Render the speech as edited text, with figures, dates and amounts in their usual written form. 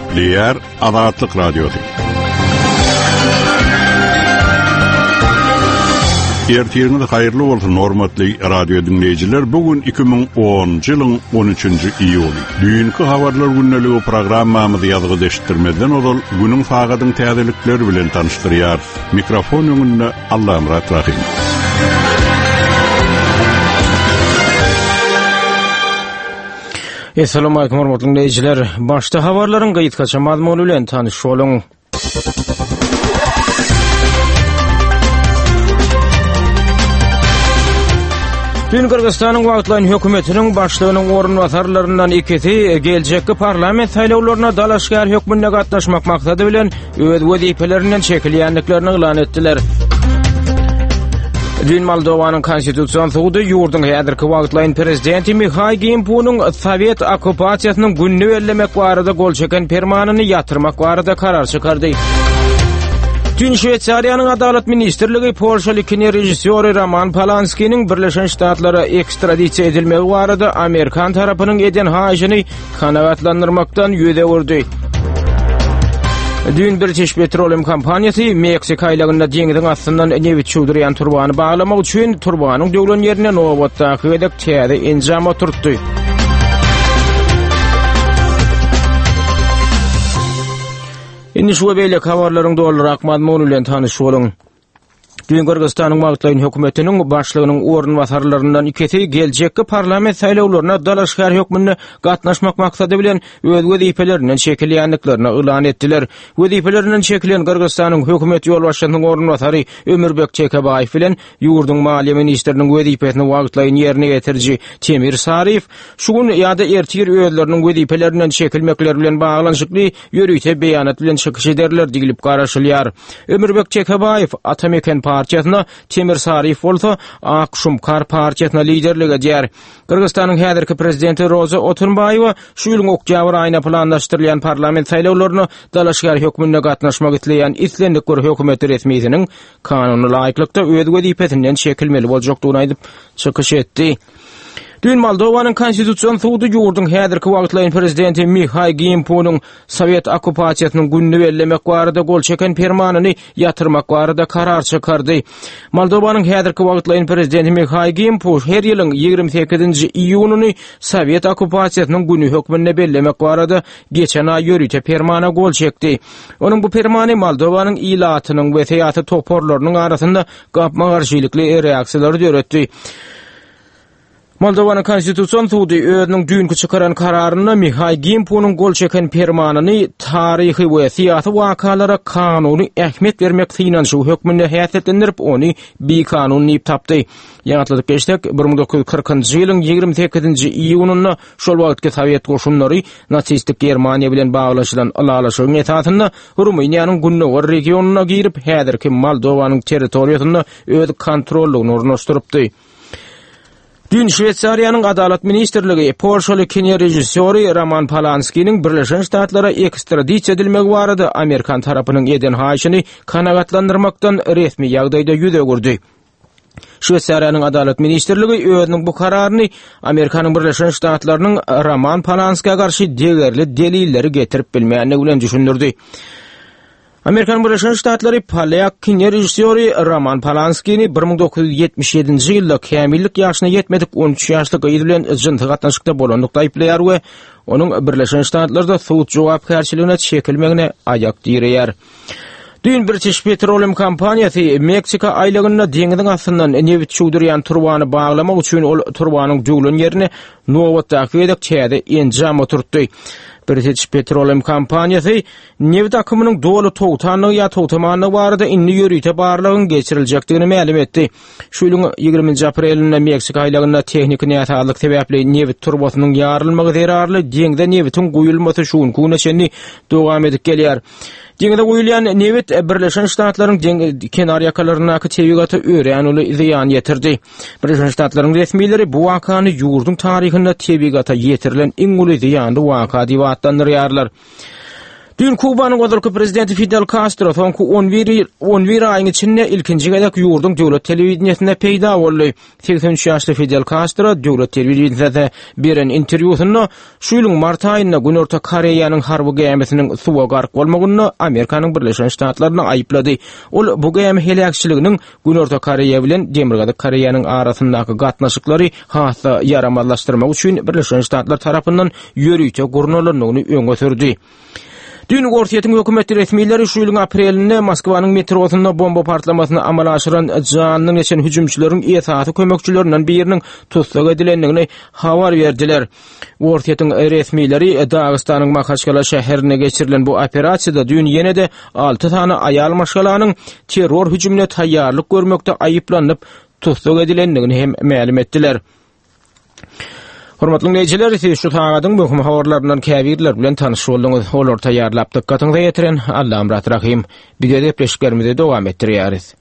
Diğer Azatlyk Radiosu. Ertiriniz hayırlı bolsun hormatly radio dinleyijiler. Bugün 2010-njy ýylyň 13-nji iýuly. Düýünki habarlar günneligi programmamyzy ýazgy deşdirmeden ol günüň fagadyň täzelikleri bilen tanıştyrýar. Mikrofon öňünde Allah Murat Rahim. Assalamu alaykum hormatly dinleyijiler. Başda habarlaryň gaýtgaça mazmuny bilen tanyş boluň. Dün Kırgızstanyň wagtlaryň hökümetiniň başlygynyň orunwasarlaryndan ikisi geljekki parlament saýlawlaryna dalaşgar hökmünde gatnaşmak maksady bilen öz wezipelerinden çekilýänliklerini elan etdiler. Dün Moldowanyň konstitusiýon sudy ýurduň häzirki wagtlaryň prezidenti Mikhail Gimpunyň Sowet okupasiýasynyň günni bellemek barada gol çeken permanyny ýatyrmak barada karar çykardy. Dün Şwetsariýanyň adalet ministrligi Polşaly kinerejissýory Roman Polanskiň Birleşen Ştatlary ekstradisiýa edilmegi barada Amerikan tarapynyň eden haýyny kanagatlandyrmakdan ýüze urdy. Dün British Petroleum kompaniýasy Meksika aýlagynda deňiziň astyndan newit çuwdurýan turbany baglamak üçin turbanyň döwlen ýerine nowatdaky edek täze enjam oturtdy. Indi şu beýle habarlaryň doldurak mazmuny bilen tanyş boluň. Dün Kırgızstanyň wagtlaryň hökümetiniň başlygynyň orunwasarlaryndan ikisi geljekki parlament saýlawlaryna dalaşgar hökmünde gatnaşmak maksady bilen öz wezipelerinden çekilýänliklerini elan etdiler. Wezipelerinden çekilen Kırgızstanyň hökümet ýolbaşçysynyň orunwasary Ömürbek Çekebaýew bilen ýurduň maaliýe ministriniň wezipesini wagtlaryň ýerine getirji Temir Saryf şu gün ýa-da ertir özleriniň wezipelerinden çekilmekleri bilen baglanyşykly ýörüýte beýanat bilen çykyş ederler digilip garaşylýar. Ömürbek Çekebaýew Atameken partiýasyna, Temir Saryf bolsa Akşumkar partiýasyna liderlik edýär. Kırgızstanyň häzirki prezidenti Roza Otunbayewa şu ýylyň oktyabr aýyna planlaşdyrylýan parlament saýlawlaryna dalaşgar hökmünde gatnaşmak isleýän islendik bir hökümet resmiýetiniň kanuny laýyklykda öz wezipesinden çekilmeli boljakdygyny aýdyp çykyş etdi. Dün Moldowanyň konstitusiýon sudy ýurduň häzirki wagtlaryň prezidenti Mikhail Gimpunyň Sowet okupasiýasynyň günni bellemek barada gol çeken permanyny ýatyrmak barada karar çykardy. Moldowanyň häzirki wagtlaryň prezidenti Mikhail Gimpu her ýylyň 28-nji iýunyny Sowet okupasiýasynyň günni hökmünde bellemek barada geçen aý ýörüýte permana gol çekdi. Onuň bu permany Moldowanyň ilatynyň we täýaty toporlarynyň arasynda gapma garşylikly reaksiýalary döretdi. Moldowanyň konstitusiýon sudy özüniň dünkü çykaran kararyna Mikhail Gimpunyň gol çeken permanyny taryhy we syýasy wakalara kanuny ähmiýet bermek finansiýa hökmünde häsiýetlendirip ony bir kanunly tapdy. Ýagtladyk geçdik 1940-njy ýylyň 28-nji iýunyna şol wagtky Sowet goşunlary natsistik Germaniýa bilen baglaşylan alalaşygyň esasynda Rumyniýanyň Günnowar regionuna girip häzirki Moldowanyň territoriýasyny öz kontrollygyny ornaşdyrypdy. Dün Şwetsariýanyň adalet ministrligi Polşaly kinerejissýory Roman Polanskiň Birleşen Ştatlara ekstradisiýa edilmegi barada Amerikan tarapynyň eden haýyny kanagatlandyrmakdan resmi ýagdaýda ýüze gurdy. Şwetsariýanyň adalet ministrligi özüniň bu kararyny Amerikanyň Birleşen Ştatlarynyň Roman Polanskiňa garşy degerli delilleri getirip bilmeýänligi bilen düşündirdi. Amerikan Birleşen Ştatlary Polyak kinerejissýory Roman Polanskiňi 1977-nji ýylda kämillik ýaşyna ýetmedik 13 ýaşlyk ýyl bilen jynty gatnaşykda bolandykda aýplaýar we onuň Birleşen Ştatlarda suwut jogapkärçiligine çekilmegine aýak dirýär. Dün British Petroleum kompaniýasy Meksika aýlagynda deňiziň astyndan newit çuwdurýan turbany baglamak üçin ol turbanyň döwlen ýerine nowatdaky edek täze enjam oturtdy. British Petroleum kompaniýasy newit akymynyň dolu togtanyny ýa togtamanyny barada inni ýörüýte barlygyny geçiriljakdygyny ma'lum etdi. Şu ýylyň 20-nji aprelinde Meksika aýlagynda tehnik näsarlyk sebäpli newit turbasynyň ýarylmagy zerarly deňde newitin guýulmasy şuň kunaçenni dowam edip gelýär. Deňde guýulýan newit Birleşen Ştatlaryň kenar ýakalaryna tebigaty öýränuli ziýan ýetirdi. Birleşen Ştatlaryň resmiýetleri bu wakany ýurduň taryhynda tebigata ýetirilen iň uly ziýanly waka diýip adlandyrýarlar. Dün Kubanyň gözalky prezidenti Fidel Castro soňky 11 aýyň içinde ilkinji gedek ýurdun döwlet telewizionyna peýda boldy. 83 ýaşly Fidel Castro döwlet telewizionyna beren interwýusynda şu ýylyň mart aýynda Günorta Koreýanyň harby gemisiniň suwa gark bolmagyny Amerikanyň Birleşen Ştatlaryna aýyplady. Ol bu gemi helakçylygynyň Günorta Koreýa bilen Demirgazyk Koreýanyň arasyndaky gatnaşyklary hassa yaramazlaşdyrmak üçin Birleşen Ştatlar tarapyndan ýörüýçe gurnalynyny öňe sürdi. Dün Gorsiýetiň hökümeti resmiýetleri şu ýylyň aprelinde Moskwanyň metrosunda bomba partlamasyny amala aşyran janyň geçen hüjümçileriň esasy kömekçilerinden biriniň tutsak edilendigini habar berdiler. Gorsiýetiň resmiýetleri Dagystanyň Makhaçkala şäherine geçirilen bu operasiýada dün ýene-de 6 tane aýal maşgalanyň terror hüjümine taýýarlyk görmekde aýyplanyp tutsak edilendigini hem ma'lum etdiler. Hormatly dinleyijiler, siz şu tagadyň möhüm habarlarynyň käbirler bilen tanyş boldunuz. Olar taýýarlap dykkatyňyza ýetiren Allahym rahim. Bize de peşgerimizi dowam etdirýäris.